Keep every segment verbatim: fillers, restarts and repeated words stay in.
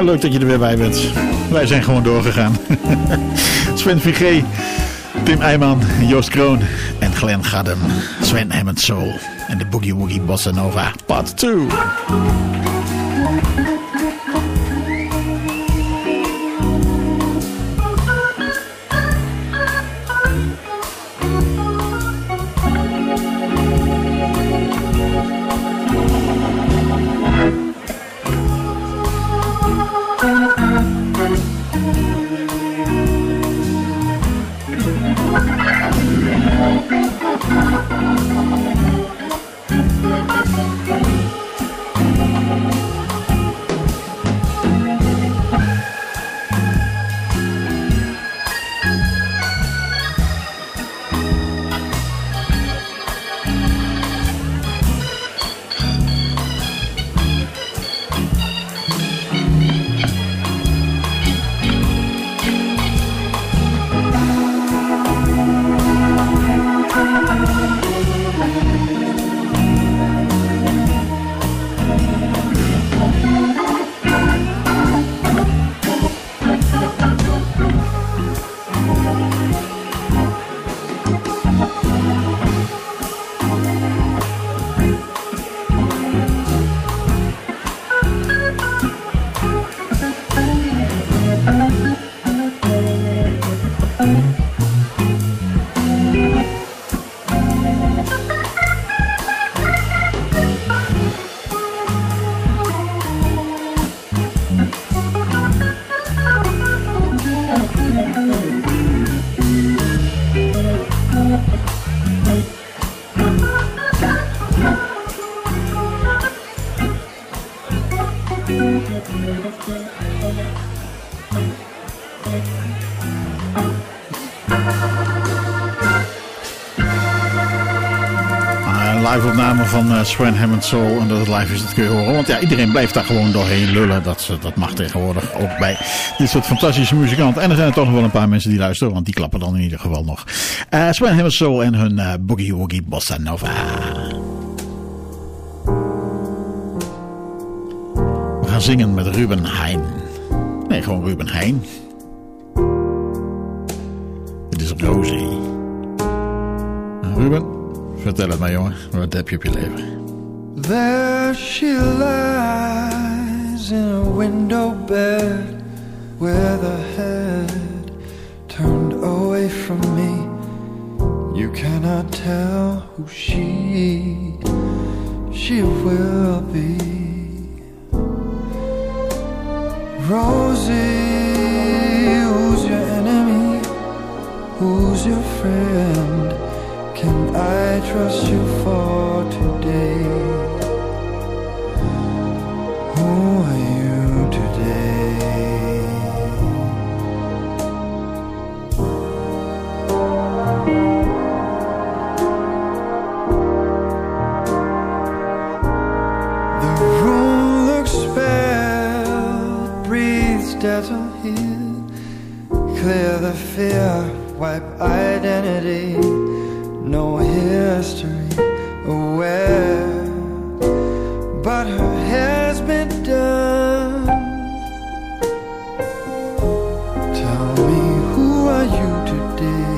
Ja, leuk dat je er weer bij bent. Wij zijn gewoon doorgegaan. Sven Vigé, Tim Eijman, Joost Kroon en Glenn Gadden. Sven Hammond Soul en de Boogie Woogie Bossa Nova Part twee. Live-opname van uh, Sven Hammond Soul. En dat het live is, dat kun je horen. Want ja, iedereen blijft daar gewoon doorheen lullen. Dat, dat mag tegenwoordig ook bij dit soort fantastische muzikanten. En er zijn er toch nog wel een paar mensen die luisteren. Want die klappen dan in ieder geval nog. Uh, Sven Hammond Soul en hun uh, Boogie Woogie Bossa Nova. We gaan zingen met Ruben Heijn. Nee, gewoon Ruben Heijn. Dit is Rosie. Uh, Ruben... Vertel het maar, jongen. Wat heb je op je leven? There she lies in a window bed with her head turned away from me. You cannot tell who she she will be. Rosie, who's your enemy? Who's your friend? Can I trust you for today? Who are you today? The room looks spelled, breathes dental here. Clear the fear, wipe identity. No history aware, but her hair's been done. Tell me, who are you today?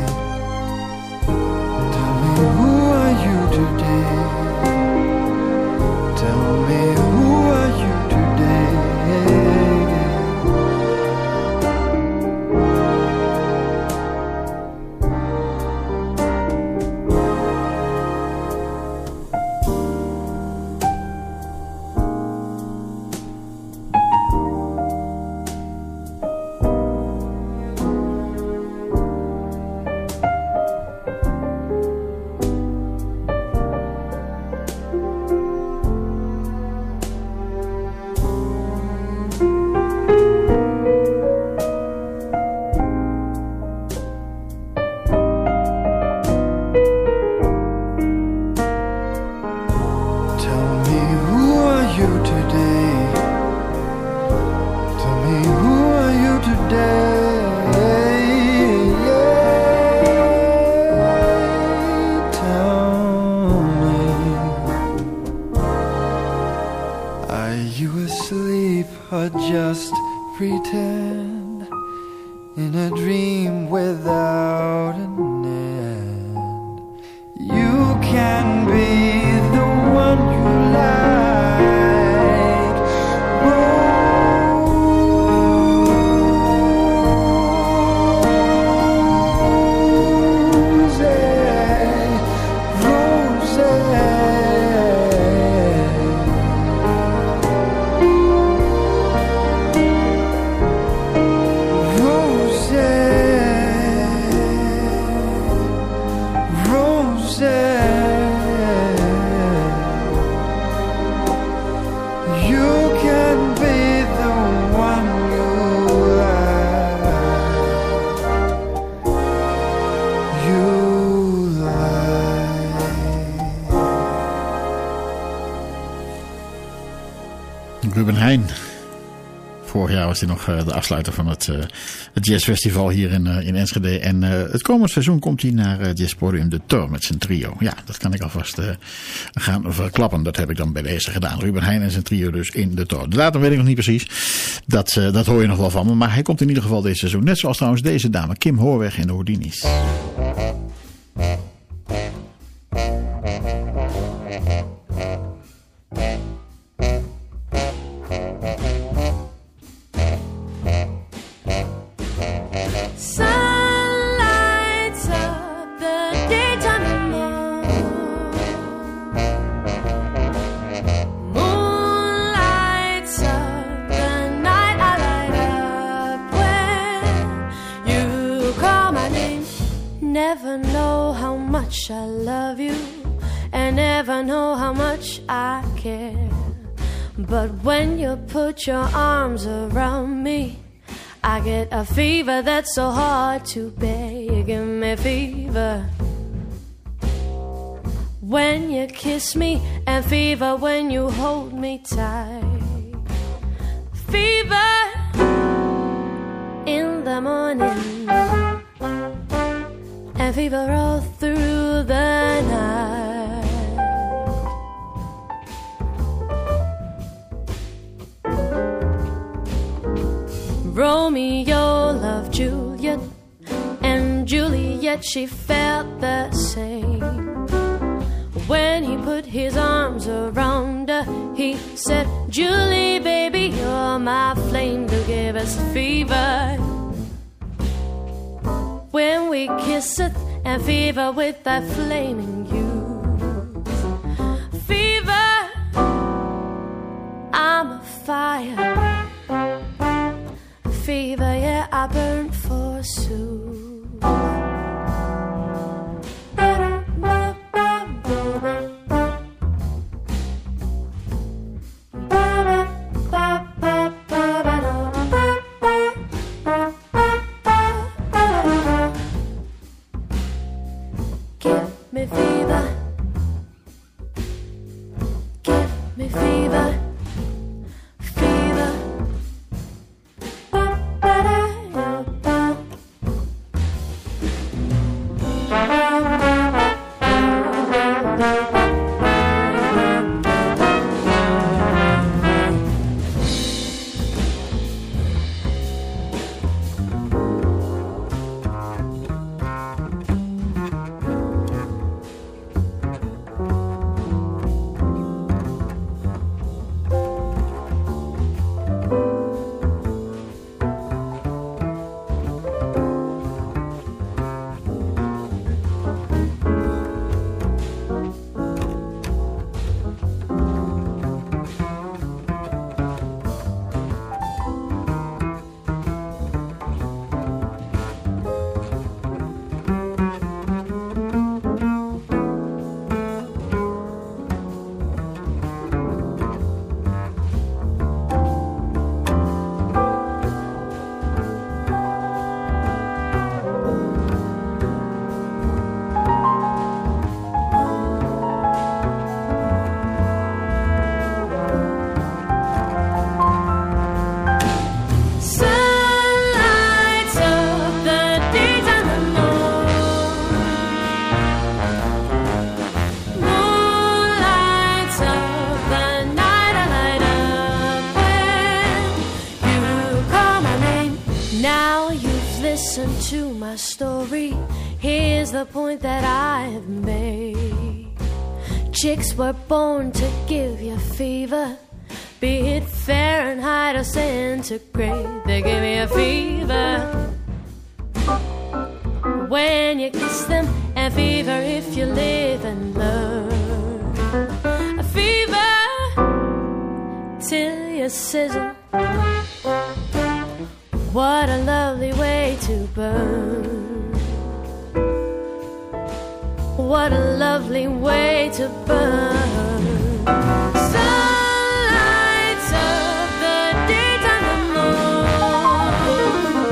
Tell me, who are you today? Tell me, who are you today? pretend in a dream without an end. You can be the one you like. Ruben Heijn. Vorig jaar was hij nog uh, de afsluiter van het, uh, het jazzfestival hier in, uh, in Enschede. En uh, het komend seizoen komt hij naar uh, Jazzpodium de Tor met zijn trio. Ja, dat kan ik alvast uh, gaan verklappen. Dat heb ik dan bij deze gedaan. Ruben Heijn en zijn trio dus in de Tor. De datum weet ik nog niet precies. Dat, uh, dat hoor je nog wel van me. Maar hij komt in ieder geval deze seizoen. Net zoals trouwens deze dame, Kim Hoorweg en de Houdini's. I love you and never know how much I care. But when you put your arms around me, I get a fever that's so hard to bear. You give me fever when you kiss me, and fever when you hold me tight. Fever in the morning and fever all through the night. Romeo loved Juliet, and Juliet, she felt the same. When he put his arms around her, he said, Julie, baby, you're my flame to give us fever. When we kiss it and fever with that flaming youth. Fever, I'm a fire. Fever, yeah, I burn forsooth. listen to my story. Here's the point that I have made. Chicks were born to give you fever, be it Fahrenheit or centigrade. They give me a fever when you kiss them, and fever if you live and learn. A fever till you sizzle. What a lovely way to burn. What a lovely way to burn. Sunlights of the daytime, the moon.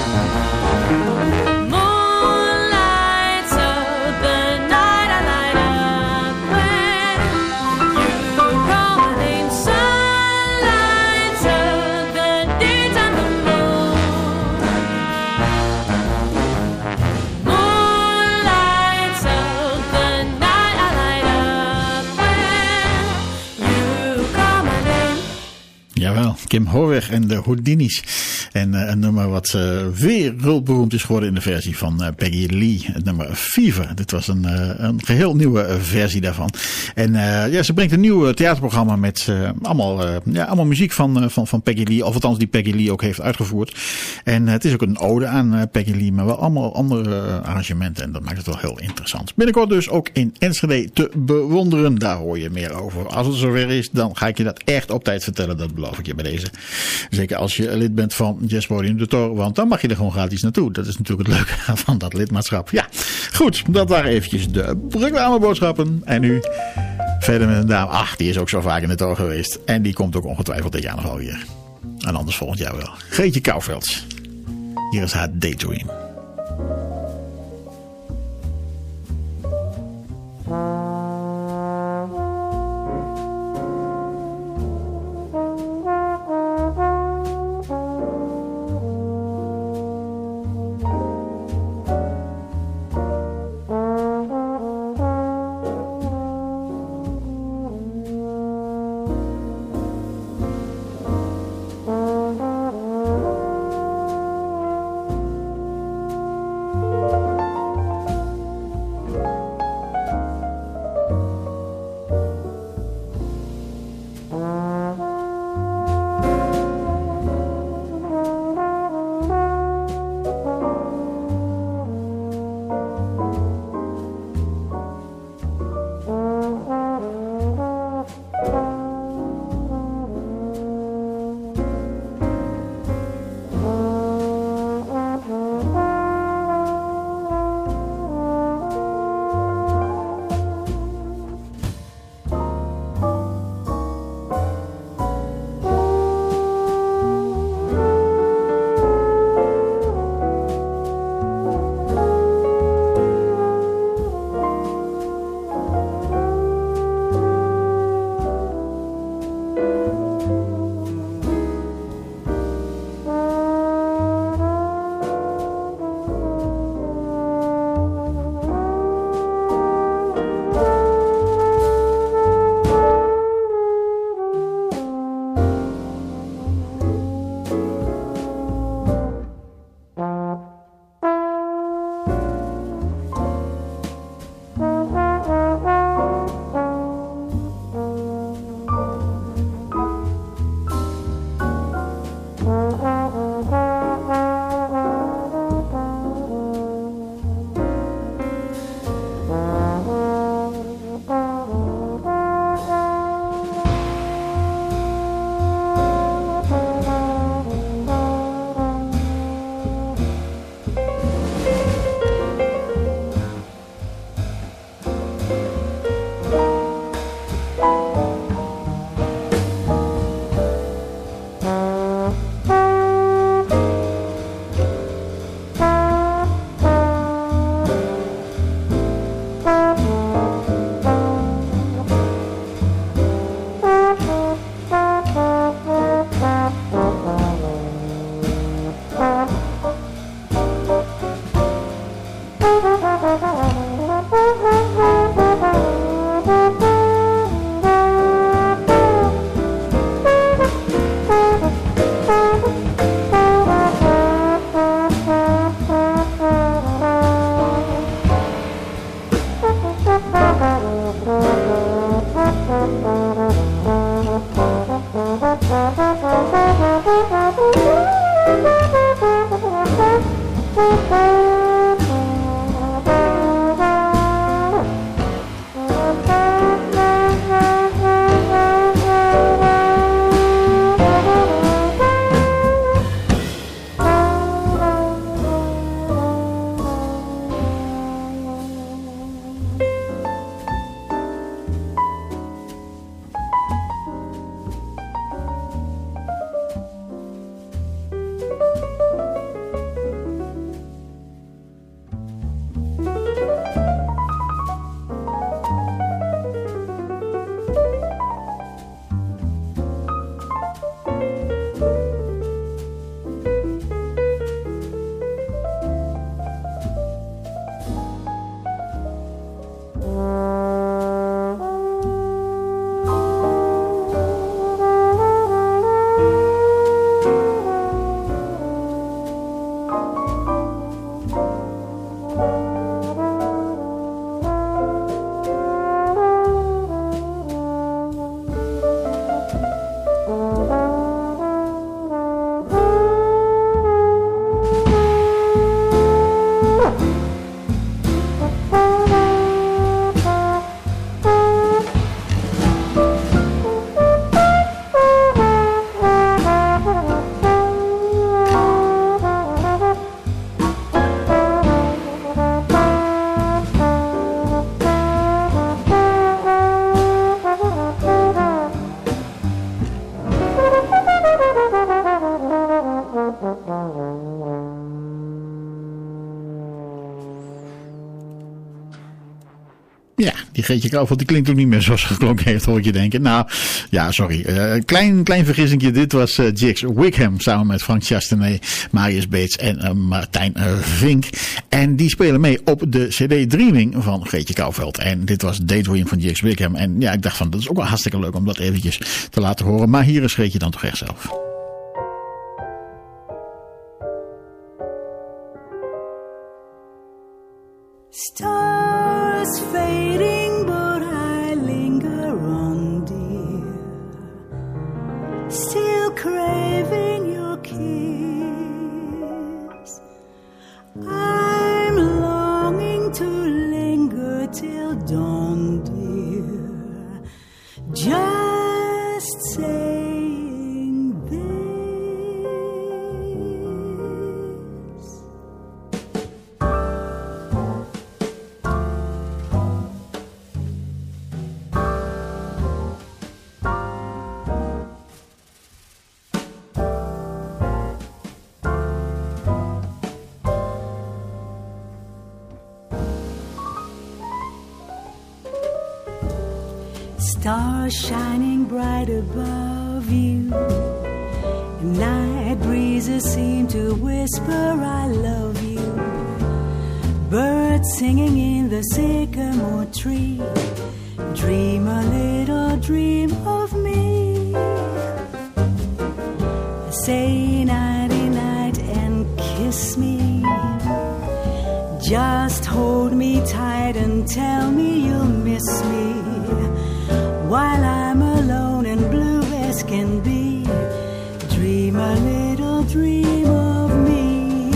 Moonlights of the night, I light up when you call my name. Sunlights of the daytime, the moon. Moonlights of the night, I light up when you call my name. Jawel, Kim Hoorweg en de Houdinis. En uh, een nummer wat uh, wereldberoemd is geworden in de versie van uh, Peggy Lee. Het nummer Fever. Dit was een, uh, een geheel nieuwe uh, versie daarvan. En uh, ja, ze brengt een nieuw theaterprogramma met uh, allemaal, uh, ja, allemaal muziek van, uh, van, van Peggy Lee. Of althans die Peggy Lee ook heeft uitgevoerd. En uh, het is ook een ode aan uh, Peggy Lee. Maar wel allemaal andere uh, arrangementen. En dat maakt het wel heel interessant. Binnenkort dus ook in Enschede te bewonderen. Daar hoor je meer over. Als het zover is, dan ga ik je dat echt op tijd vertellen. Dat beloof ik je bij deze. Zeker als je lid bent van Jazzpodium de Toren, want dan mag je er gewoon gratis naartoe. Dat is natuurlijk het leuke van dat lidmaatschap. Ja, goed. Dat waren eventjes de reclameboodschappen. En nu verder met een dame. Ach, die is ook zo vaak in de Toren geweest. En die komt ook ongetwijfeld dit jaar nog wel weer. En anders volgend jaar wel. Greetje Kouwvelds. Hier is haar Daydream. Ja, die Greetje Kouwveld, die klinkt ook niet meer zoals ze geklonken heeft, hoor ik je denken. Nou, ja, sorry. Uh, klein, klein vergissingje. Dit was uh, Jigs Wickham samen met Frank Chastanet, Marius Beets en uh, Martijn uh, Vink. En die spelen mee op de C D Dreaming van Greetje Kouwveld. En dit was Daydream van Jigs Wickham. En ja, ik dacht van, dat is ook wel hartstikke leuk om dat eventjes te laten horen. Maar hier is Greetje dan toch echt zelf. Stars fading, but I linger on, dear, still craving your kiss. I'm longing to linger till dawn, dear, just saying this. Stars shining bright above you, night breezes seem to whisper I love you. Birds singing in the sycamore tree, dream a little dream of me. Say nighty night and kiss me, just hold me tight and tell me you'll miss me. While I'm alone and blue as can be, dream a little dream of me.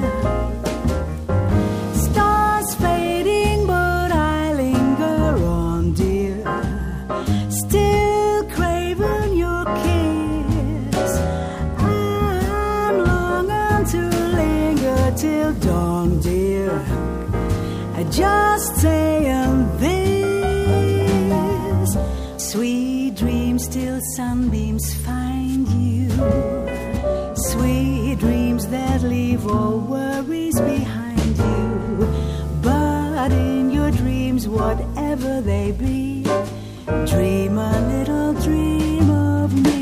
Stars fading, but I linger on, dear, still craving your kiss. I'm longing to linger till dawn, dear, just saying this. Sweet dreams till sunbeams find you, sweet dreams that leave all worries behind you. But in your dreams, whatever they be, dream a little dream of me.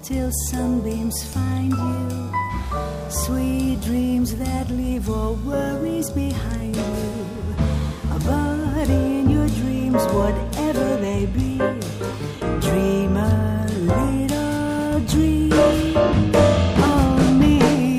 till sunbeams find you. Sweet dreams that leave all worries behind you. But in your dreams, whatever they be, dream a little dream of me.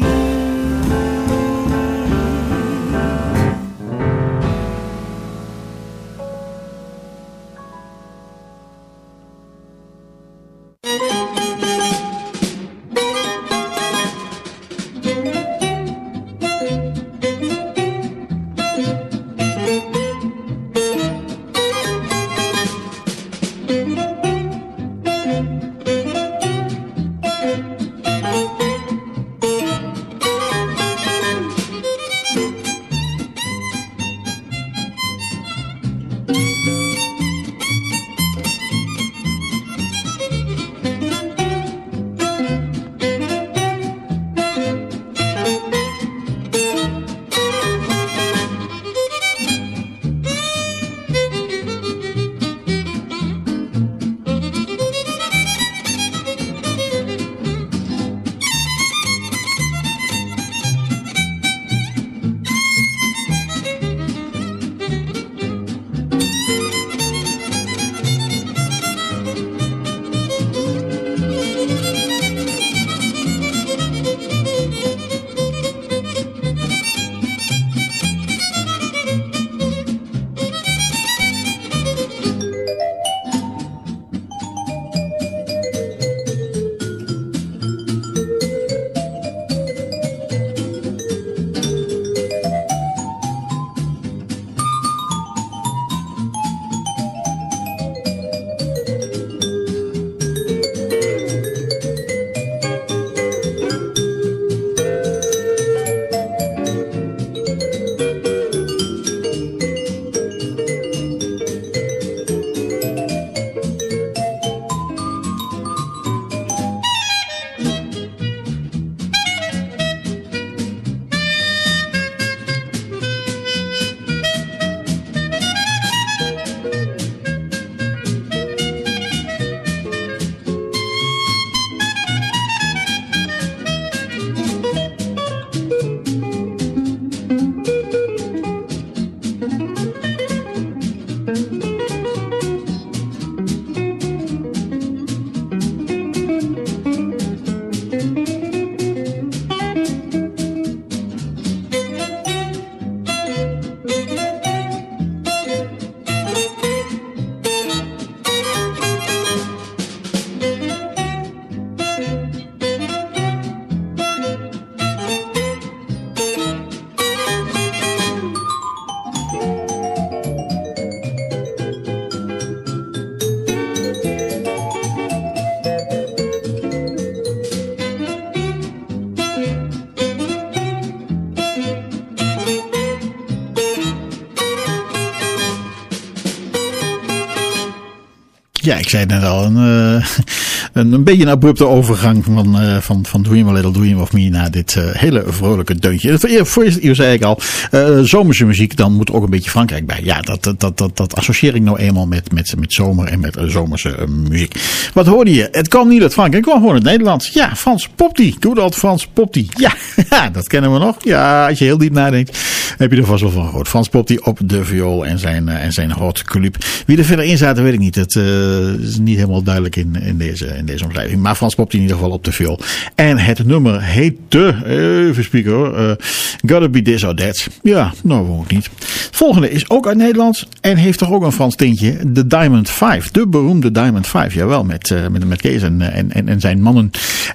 Ja, ik zei net al, een, uh, een, een beetje een abrupte overgang van, uh, van, van Dream a Little Dream of Me naar dit uh, hele vrolijke deuntje. Voor, voor eerst zei ik al, uh, zomerse muziek, dan moet er ook een beetje Frankrijk bij. Ja, dat, dat, dat, dat, dat associeer ik nou eenmaal met, met, met zomer en met uh, zomerse uh, muziek. Wat hoorde je? Het kwam niet uit Frankrijk, het kwam gewoon uit Nederland. Ja, Frans Popti, good old Frans Popti. Ja, dat kennen we nog. Ja, als je heel diep nadenkt, heb je er vast wel van gehoord. Frans Popti op de viool en zijn, uh, en zijn hot club. Wie er verder in zaten, weet ik niet. Het uh, is niet helemaal duidelijk in, in, deze, in deze omschrijving. Maar Frans Popti in ieder geval op de viool. En het nummer heette, even spieken hoor, uh, Gotta Be This or That. Ja, nou ook niet. Het volgende is ook uit Nederlands en heeft toch ook een Frans tintje. De Diamond Five, de beroemde Diamond Five. Jawel, met, uh, met, met Kees en, en, en, en zijn mannen.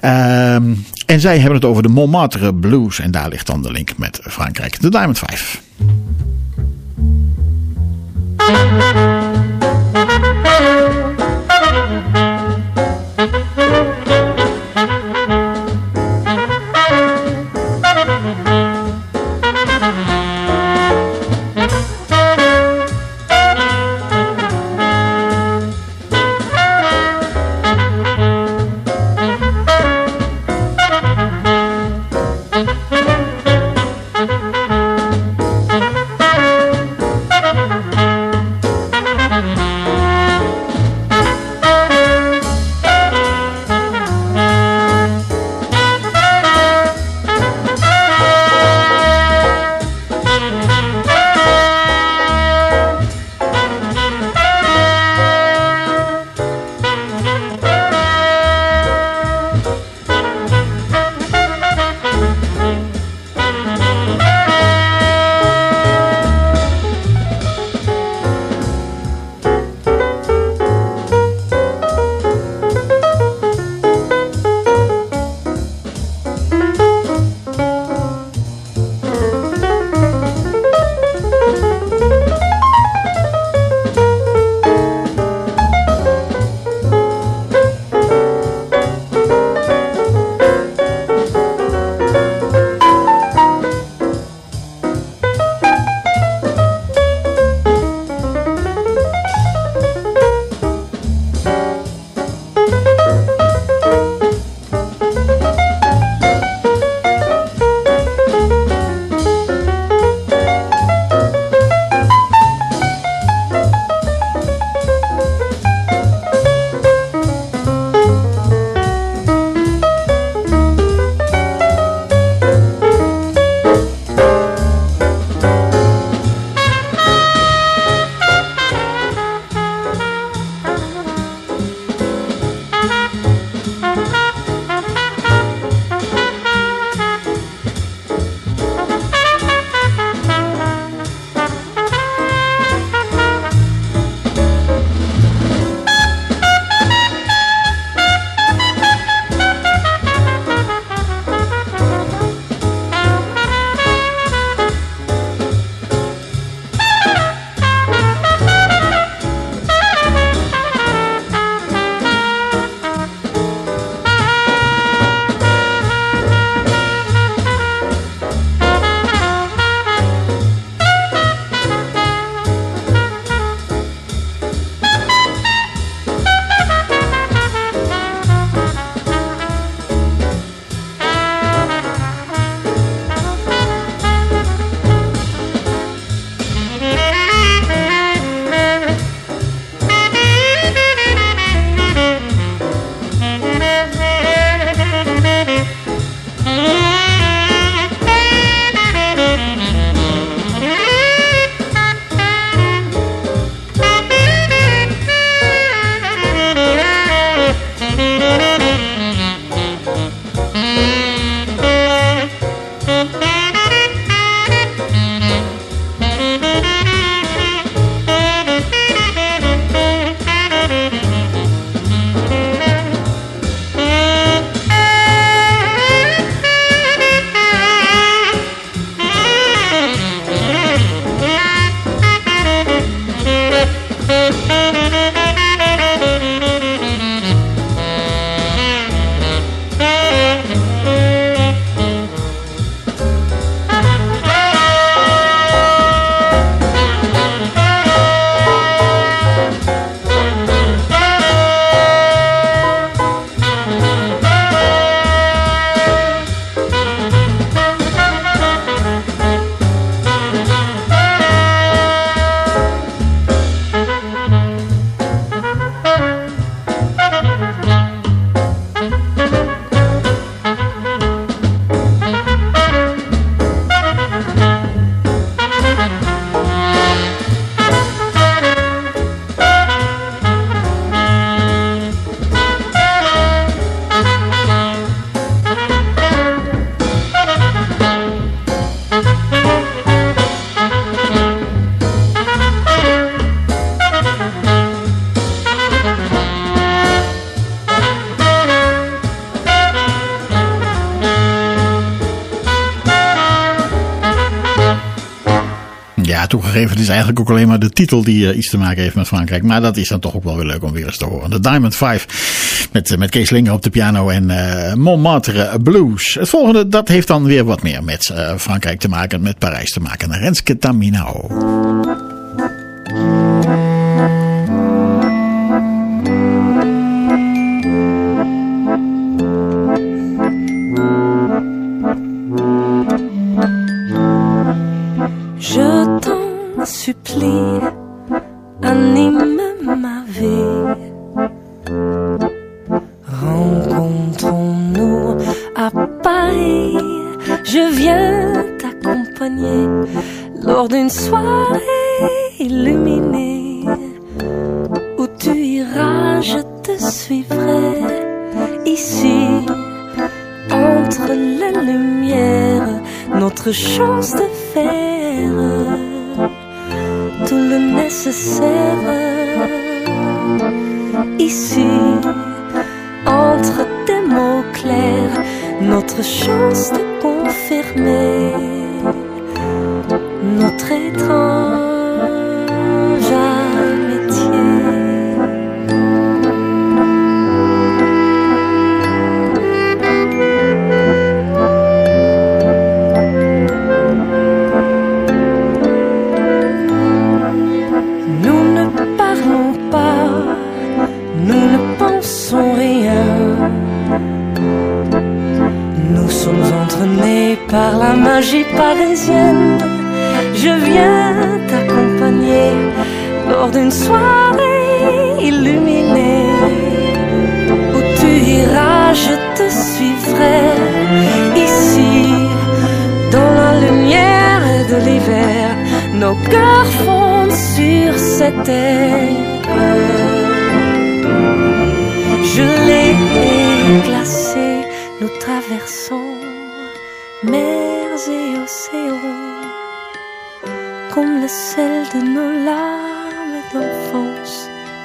Um, en zij hebben het over de Montmartre Blues. En daar ligt dan de link met Frankrijk. De Diamond Five. toegegeven, het is eigenlijk ook alleen maar de titel die uh, iets te maken heeft met Frankrijk. Maar dat is dan toch ook wel weer leuk om weer eens te horen. De Diamond Five met, uh, met Kees Linger op de piano en uh, Montmartre Blues. Het volgende, dat heeft dan weer wat meer met uh, Frankrijk te maken, met Parijs te maken. Renske Taminao. Supplie, anime ma vie. Rencontrons-nous à Paris. Je viens t'accompagner lors d'une soirée illuminée. Où tu iras, je te suivrai. Ici, entre les lumières, notre chance de faire tout le nécessaire. Ici, entre tes mots clairs, notre chance de confirmer notre étrange amitié. Par la magie parisienne, je viens t'accompagner lors d'une soirée illuminée. Où tu iras, je te suivrai. Ici, dans la lumière de l'hiver, nos cœurs fondent sur cette terre. Je l'ai glacé, nous traversons mers et océans, comme le sel de nos larmes d'enfance.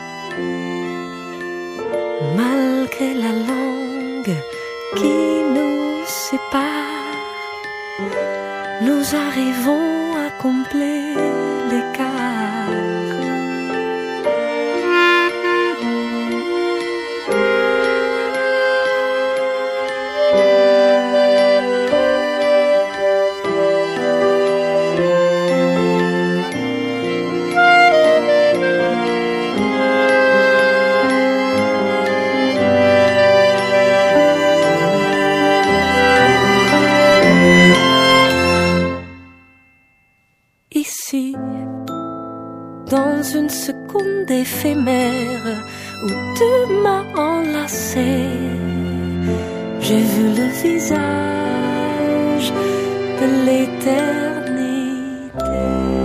Malgré la langue qui nous sépare, nous arrivons à combler l'écart. Dans une seconde éphémère où tu m'as enlacé, j'ai vu le visage de l'éternité.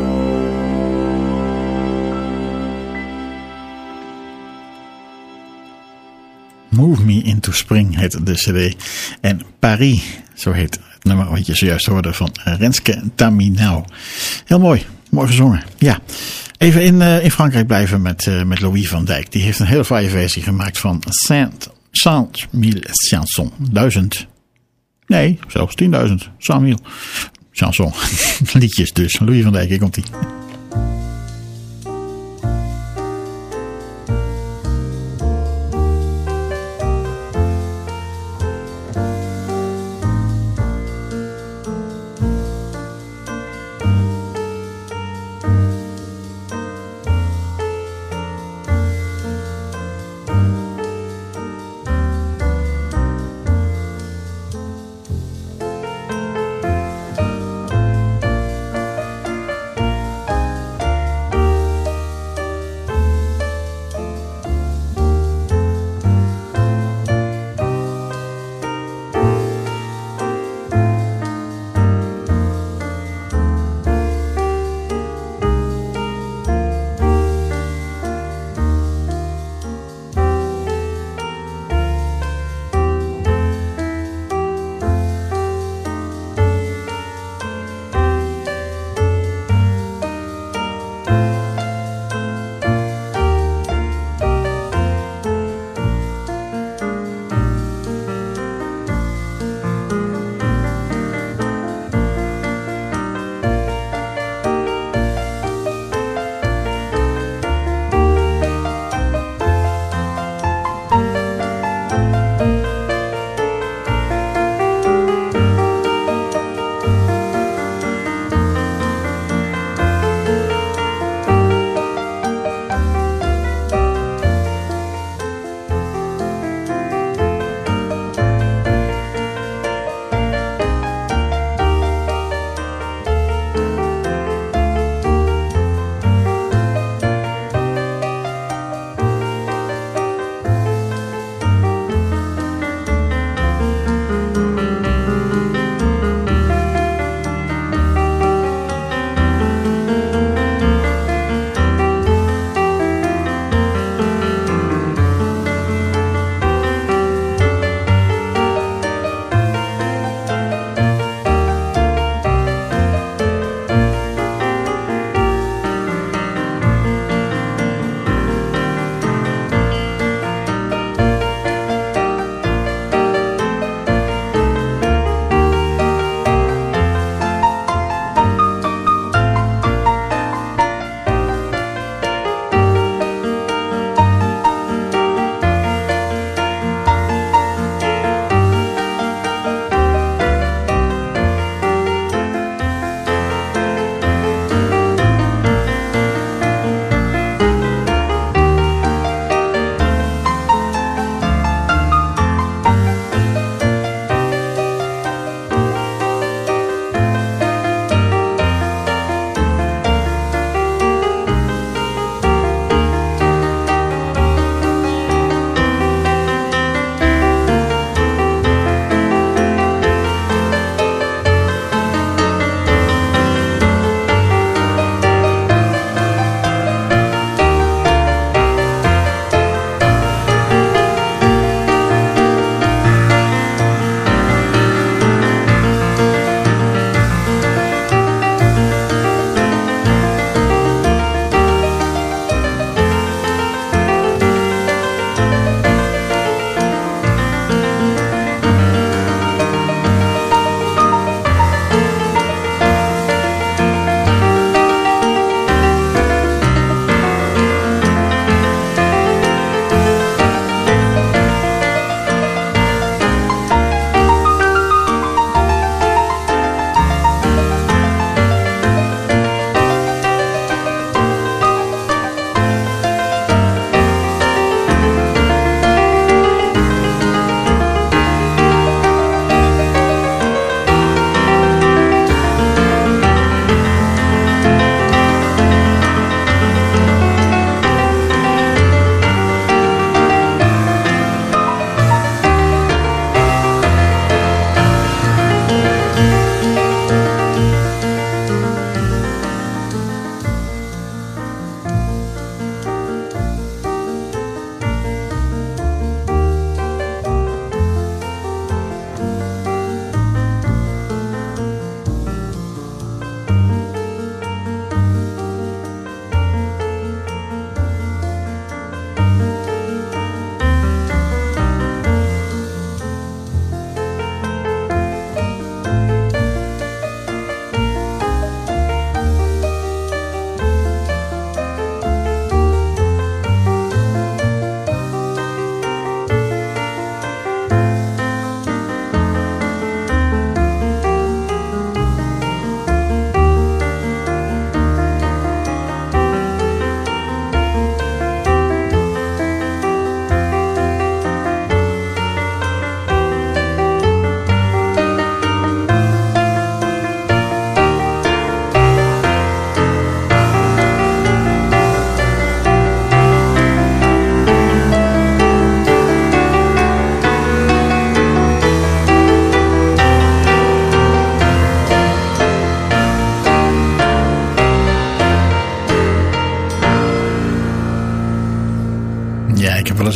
Move Me Into Spring heet de cd. En Paris, zo heet het nummer wat je zojuist hoorde van Renske Taminao. Heel mooi, mooi gezongen. Ja. Even in, uh, in Frankrijk blijven met, uh, met Louis van Dijk. Die heeft een hele fraaie versie gemaakt van cent mille chansons. Duizend. Nee, zelfs tienduizend. cent mille chansons. Liedjes dus. Louis van Dijk, hier komt ie.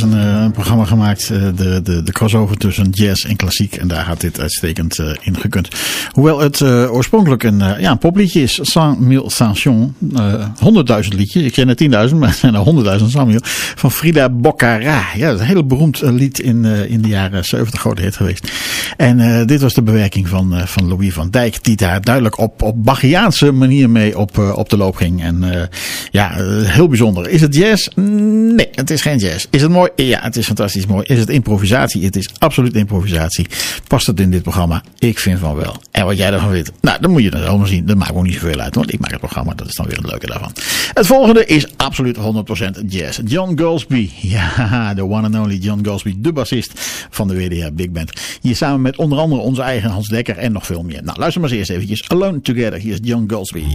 een, een programma gemaakt, uh, de, de, de crossover tussen jazz en klassiek. En daar had dit uitstekend uh, in gekund. Hoewel het uh, oorspronkelijk een, uh, ja, een popliedje is. cent mille chansons. Uh, honderdduizend liedjes. Ik zei net tienduizend, maar het zijn er honderdduizend. cent mille. Van Frida Boccara. Ja, dat is een heel beroemd uh, lied in, uh, in de jaren zeventig. Grote hit geweest. En uh, dit was de bewerking van, uh, van Louis van Dijk. Die daar duidelijk op, op Bachiaanse manier mee op, uh, op de loop ging. En uh, ja, uh, heel bijzonder. Is het jazz? Nee, het is geen jazz. Is het mooi? Ja, het is fantastisch mooi. Is het improvisatie? Het is absoluut improvisatie. Past het in dit programma? Ik vind van wel. En wat jij ervan weet? Nou, dan moet je het allemaal zien. Dat maakt ook niet zoveel uit, want ik maak het programma. Dat is dan weer het leuke daarvan. Het volgende is absoluut honderd procent jazz. John Goldsby. Ja, the one and only John Goldsby. De bassist van de W D R Big Band. Hier samen met onder andere onze eigen Hans Dekker en nog veel meer. Nou, luister maar eens eerst eventjes. Alone Together. Hier is John Goldsby.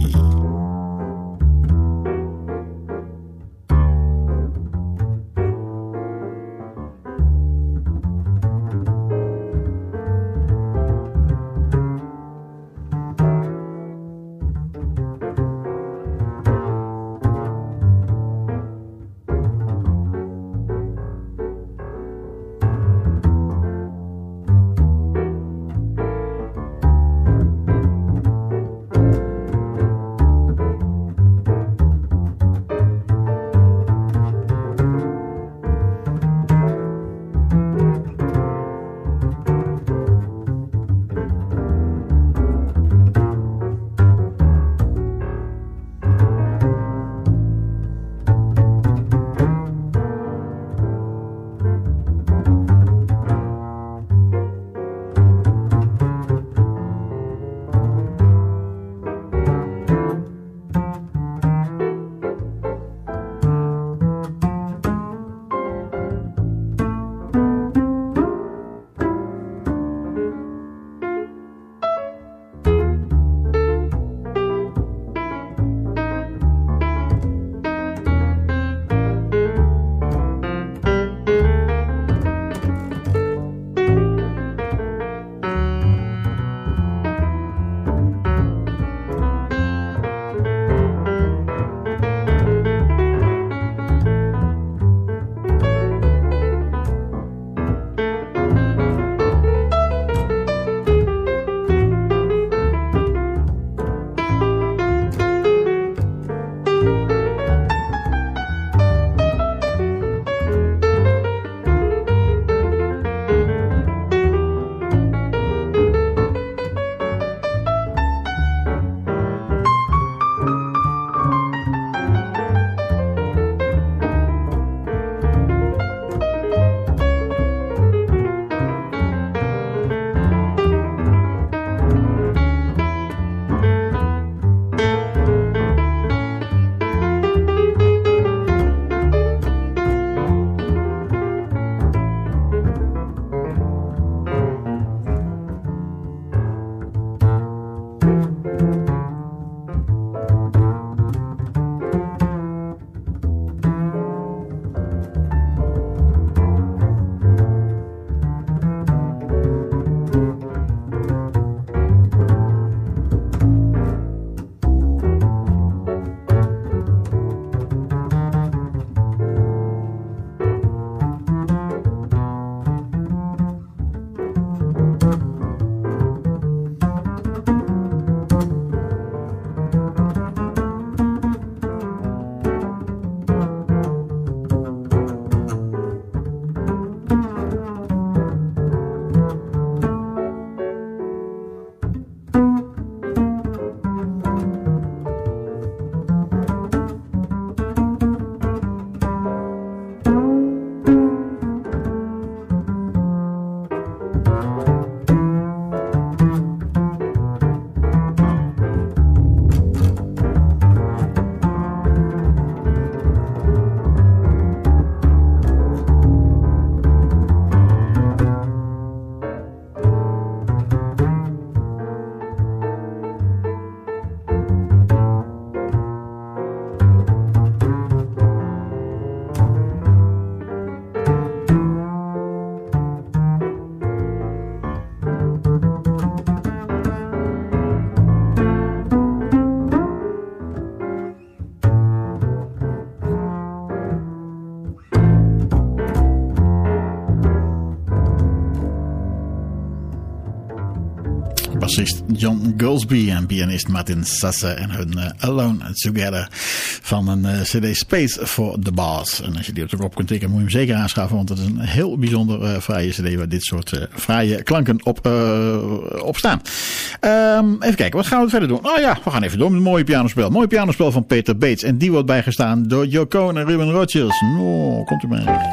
bassist John Goldsby en pianist Martin Sasse en hun uh, Alone Together van een uh, cd Space for the Boss. En als je die op de kop kunt tikken, moet je hem zeker aanschaffen, want het is een heel bijzonder uh, fraaie cd waar dit soort uh, fraaie klanken op, uh, op staan. Um, even kijken, wat gaan we verder doen? Oh ja, we gaan even door met een mooie pianospel. Mooi pianospel van Peter Bates en die wordt bijgestaan door Yoko en Ruben Rogers. Nou, komt u maar.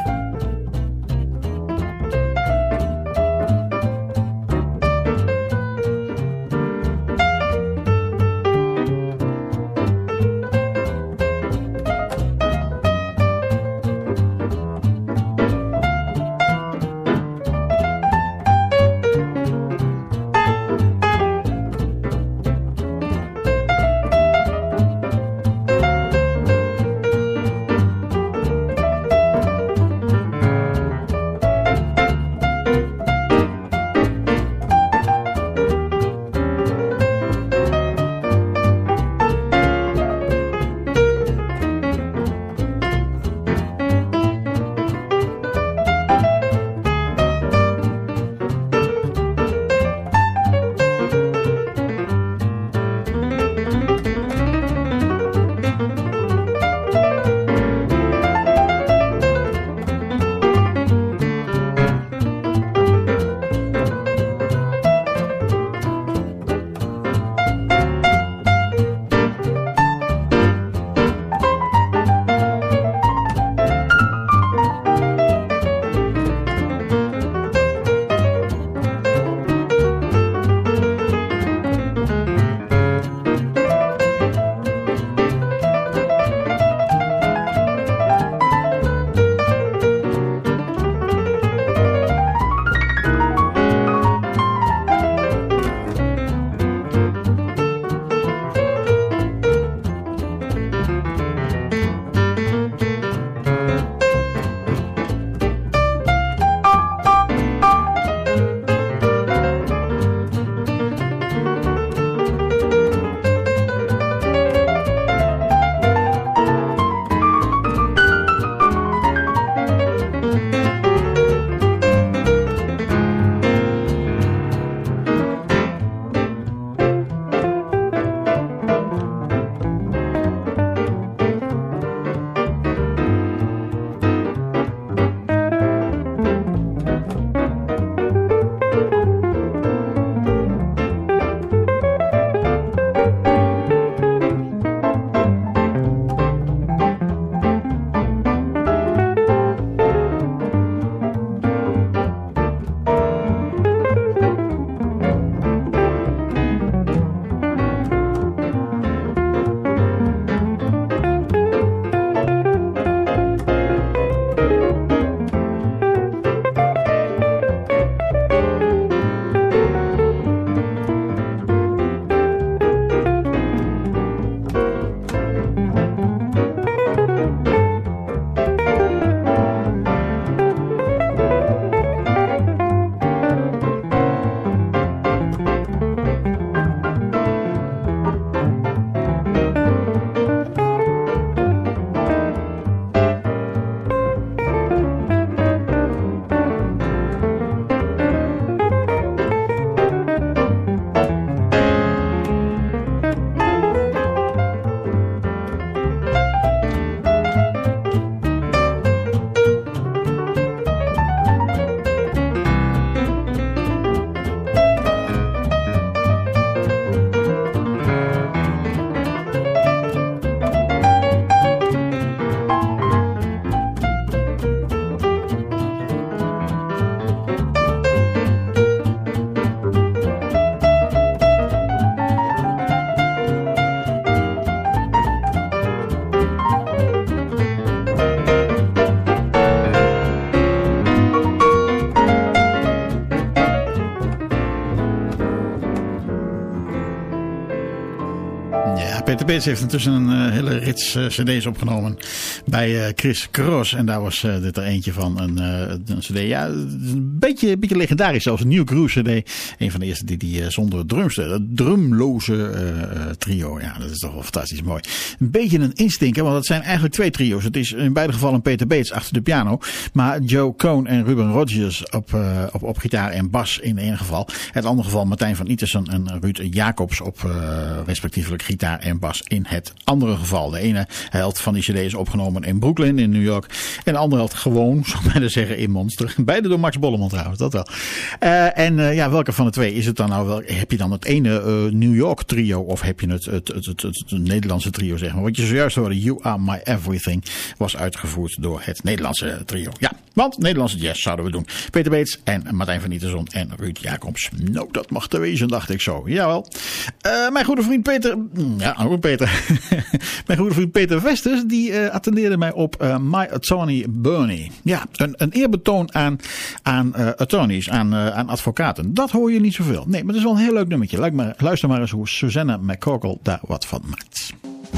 Thank Peter Bates heeft intussen een uh, hele rits uh, cd's opgenomen bij uh, Chris Cross. En daar was uh, dit er eentje van. Een, uh, een cd, ja, een beetje, een beetje legendarisch zelfs. Een New Groove cd. Een van de eerste die die uh, zonder drumster, het drumloze uh, trio. Ja, dat is toch wel fantastisch mooi. Een beetje een instinker, want het zijn eigenlijk twee trio's. Het is in beide gevallen Peter Bates achter de piano. Maar Joe Cohn en Ruben Rodgers op, uh, op, op gitaar en bas in het ene geval. Het andere geval Martijn van Iterson en Ruud Jacobs op uh, respectievelijk gitaar en bas in het andere geval. De ene helft van die cd is opgenomen in Brooklyn in New York. En de andere helft gewoon, zou ik bijna zeggen, in Monster. Beide door Max Bolleman trouwens, dat wel. Uh, en uh, ja, welke van de twee is het dan nou wel? Heb je dan het ene uh, New York trio of heb je het, het, het, het, het, het Nederlandse trio, zeg maar. Wat je zojuist hoorde, You Are My Everything, was uitgevoerd door het Nederlandse trio. Ja, want Nederlandse jazz zouden we doen. Peter Bates en Martijn van Iterson en Ruud Jacobs. Nou, dat mag te wezen, dacht ik zo. Jawel. Uh, mijn goede vriend Peter... Ja, goed Peter. Mijn goede vriend Peter Westers, die uh, attendeerde mij op uh, My Attorney Bernie. Ja, een, een eerbetoon aan, aan uh, attorneys, aan, uh, aan advocaten. Dat hoor je niet zoveel. Nee, maar het is wel een heel leuk nummertje. Luister maar, luister maar eens hoe Susanna McCorkle daar wat van maakt.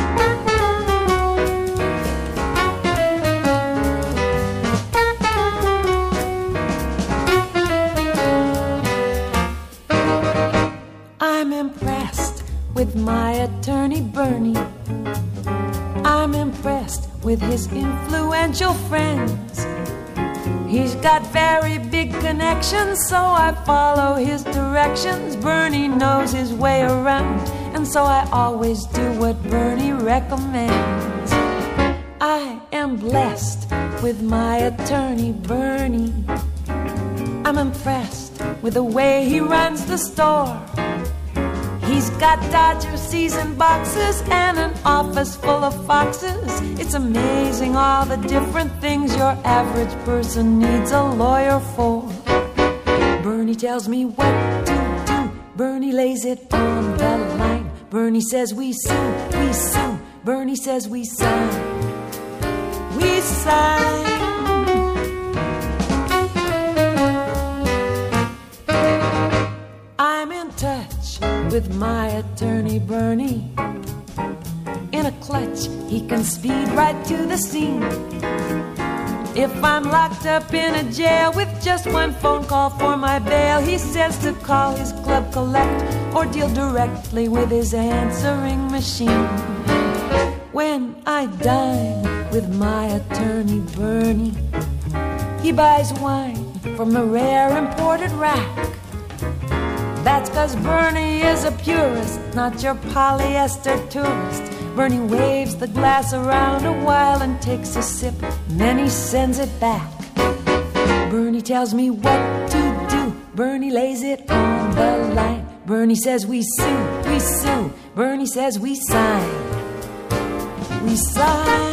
I'm impressed with my attorney Bernie. I'm impressed with his influential friends. He's got very big connections, so I follow his directions. Bernie knows his way around, and so I always do what Bernie recommends. I am blessed with my attorney Bernie. I'm impressed with the way he runs the store. He's got Dodger season boxes and an office full of foxes. It's amazing all the different things your average person needs a lawyer for. Bernie tells me what to do. Bernie lays it on the line. Bernie says we sue, we sue. Bernie says we sign, we sign. I'm in touch with my attorney Bernie. In a clutch, he can speed right to the scene. If I'm locked up in a jail with just one phone call for my bail, he says to call his club collect or deal directly with his answering machine. When I dine with my attorney Bernie, he buys wine from a rare imported rack. That's 'cause Bernie is a purist, not your polyester tourist. Bernie waves the glass around a while and takes a sip, and then he sends it back. Bernie tells me what to do. Bernie lays it on the line. Bernie says we sue, we sue. Bernie says we sign, we sign.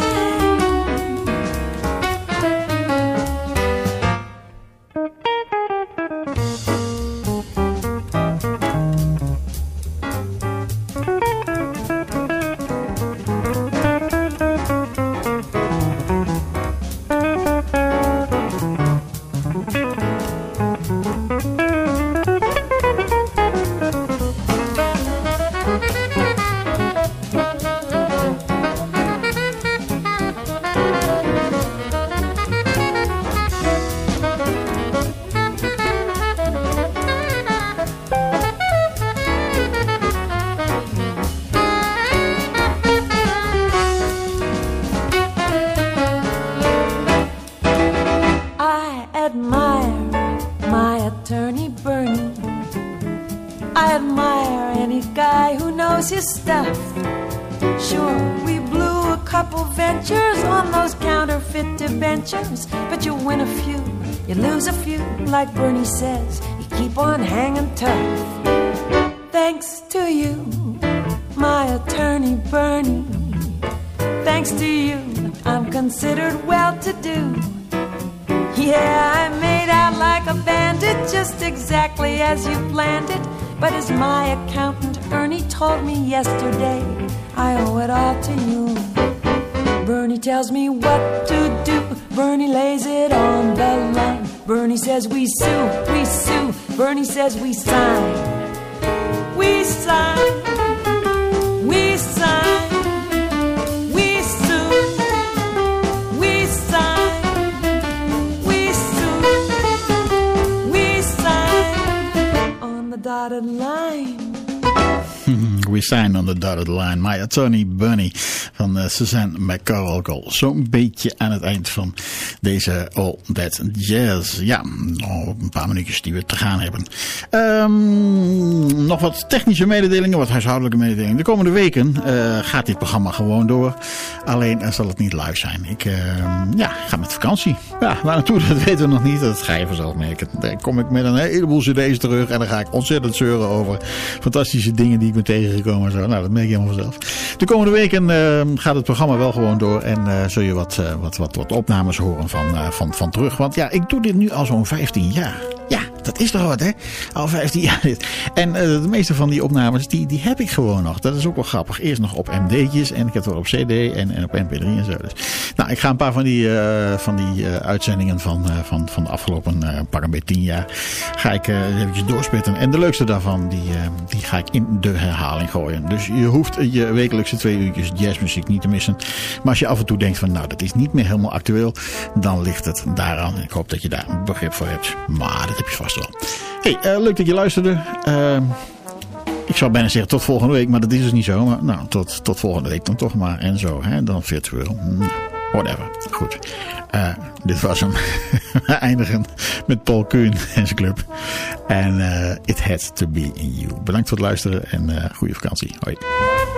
But you win a few, you lose a few. Like Bernie says, you keep on hanging tough. Thanks to you, my attorney Bernie. Thanks to you, I'm considered well-to-do. Yeah, I made out like a bandit, just exactly as you planned it. But as my accountant Ernie told me yesterday, I owe it all to you. Bernie tells me what to do. Bernie lays it on the line. Bernie says we sue, we sue. Bernie says we sign, we sign, we sign. dotted line. We sign on the dotted line. My Attorney Bunny van uh, Suzanne McCarmichael. Zo'n beetje aan het eind van deze All That Jazz. Ja, oh, een paar minuutjes die we te gaan hebben. Um, nog wat technische mededelingen, wat huishoudelijke mededelingen. De komende weken uh, gaat dit programma gewoon door. Alleen uh, zal het niet live zijn. Ik uh, ja, ga met vakantie. Ja, waar naartoe, dat weten we nog niet. Dat ga je vanzelf merken. Dan kom ik met een heleboel cd's terug en dan ga ik ontzettend zeuren over fantastische dingen die ik ben tegengekomen. Zo. Nou, dat merk je helemaal vanzelf. De komende weken uh, gaat het programma wel gewoon door. En uh, zul je wat, uh, wat, wat, wat opnames horen van, uh, van, van terug. Want ja, ik doe dit nu al zo'n vijftien jaar. Ja, dat is toch wat, hè? Al vijftien jaar dit. En uh, de meeste van die opnames, die, die heb ik gewoon nog. Dat is ook wel grappig. Eerst nog op M D'tjes en ik heb het wel op C D en, en op M P drie en zo. Dus, nou, ik ga een paar van die, uh, van die uh, uitzendingen van, uh, van, van de afgelopen uh, pak een beetje tien jaar ga ik uh, eventjes doorspitten. En de leukste daarvan, die, uh, die ga ik in de herhaling gooien. Dus je hoeft je wekelijkse twee uurtjes jazzmuziek niet te missen. Maar als je af en toe denkt van, nou, dat is niet meer helemaal actueel, dan ligt het daaraan. Ik hoop dat je daar een begrip voor hebt. Maar dat heb je vast wel. Hey, uh, leuk dat je luisterde. Uh, ik zou bijna zeggen tot volgende week, maar dat is dus niet zo. Maar nou, tot, tot volgende week dan toch maar. En zo, hè, dan virtueel. Nou, whatever. Goed. Uh, dit was hem. We eindigen met Paul Kuhn en zijn club. En uh, It Had To Be In You. Bedankt voor het luisteren en uh, goede vakantie. Hoi.